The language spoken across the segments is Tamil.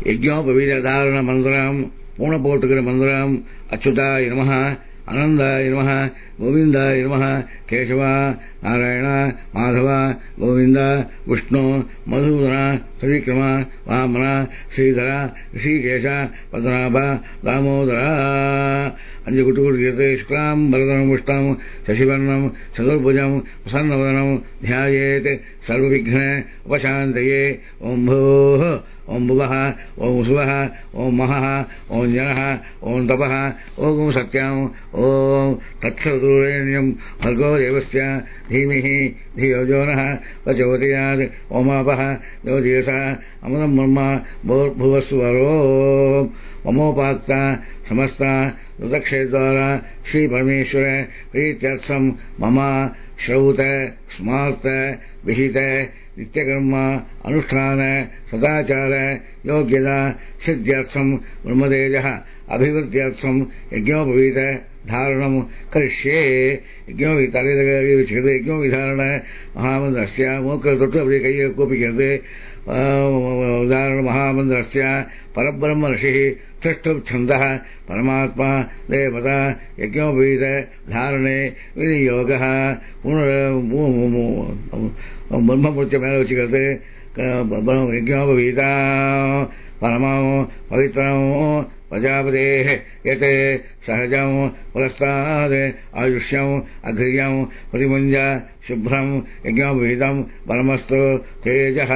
யஜ்ஞோபவீத மந்திரம் பூண போட்டுக்கிற மந்திரம் அச்சுதாய நமஹ அனந்தாய நமஹ கோவிந்தாய நமஹ கேசவா நாராயண மாதவ கோவிந்த விஷ்ணு மதுசூதன திரிவிக்ரம வாமன ஸ்ரீதர ரிஷிகேஷ பத்மநாப தாமோதர அஞ்சு குட்டு குட்டு சுக்லாம் பரதனம் புஷ்டம் சசிவர்ணம் சதுர்புஜம் பிரசன்னவதனம் ध्यायेत् सर्वविघ्न उपशान्तये ओम भूः ओम भुवः ओम सुवः ओम महः ओम जनः ओम तपः ओम सत्यम् ओम तत्सवितुर्वरेण्यं भर्गो देवस्य धीमहि धियो यो नः प्रचोदयात् ओमापः ज्योतिषः अमृतं ब्रह्म भूर्भुवस्सुवरो ममोपात्ता समस्त ऋतक्षेद्वारा श्री परमेश्वर प्रीत्यर्थं मम श्रौत स्मार्त विहित नित्यकर्म अनुष्ठान सदाचार योग्यता सिद्ध्यर्थं ब्रह्मतेजः अभिवृद्ध्यर्थं यज्ञोपवीत धारणं करिष्ये यज्ञोपवीधारण महामन्त्रस्य मोक्षतोट्टु अपि कैय्य कोपिक्यते उदाहरण महामन्त्रस्य परब्रह्म ऋषिः तिष्ठुप् छन्दः परमात्मा देवता यज्ञोपवीत धारणे विनियोगः ब्रह्मपूज्य मेल वच्चिक्किरदु यज्ञोपवीता परमो पवित्रमो प्रजापतेः यत् सहजं पुरस्ताद् आयुष्यम् अघ्र्यम् प्रतिमुञ्ज शुभ्रं यज्ञोपवीतं परमस्तु तेजः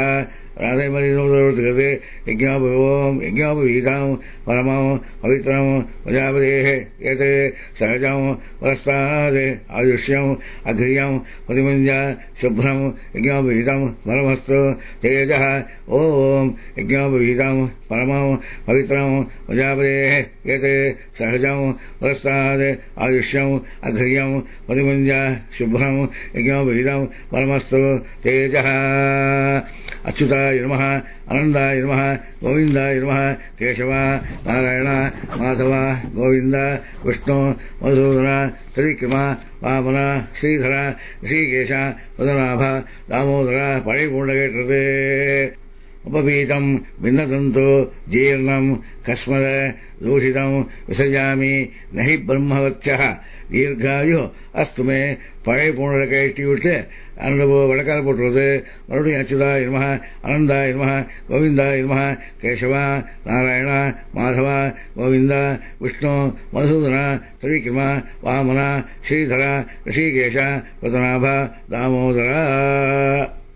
यज्ञोपवीतं परमो पवित्रं प्रजापतेः यत् सहजं पुरस्ताद् आयुष्यम् अघ्र्यम् प्रतिमुञ्ज शुभ्रं यज्ञोपवीतं परमस्तु तेजः ओम यज्ञोपवीतं परमो पवित्रं प्रजापतेः यत् सहजं पुरस्ताद् आयुष्यम् अघ्र्यम् प्रतिमुञ्ज शुभ्रं यज्ञोपवीतं परमस्तु तेजः अच्युताय नमः अनन्ताय नमः गोविन्दाय नमः केशवा नारायण माधव गोविन्द विष्णु मधुसूदन त्रिविक्रम वामन श्रीधर ऋषिकेश पद्मनाभ दामोदर परिपूर्णकेटते उपवीतं भिन्नतन्तु जीर्णं कस्मद दूषितं विसर्जामि न हि ब्रह्मवत्यः दीर्घायु अस्तु मे பழைய பூணலை கட்டி விட்டு அந்த வழக்கால போட்டுறது மறுபடியும் அச்சுதாய நமஹ அனந்தாய நமஹ கோவிந்தாய நமஹ கேசவா நாராயண மாதவ கோவிந்த விஷ்ணு மதுசூதன திரிவிக்ரம வாமன ஸ்ரீதர ரிஷிகேஷ பத்மநாப தாமோதர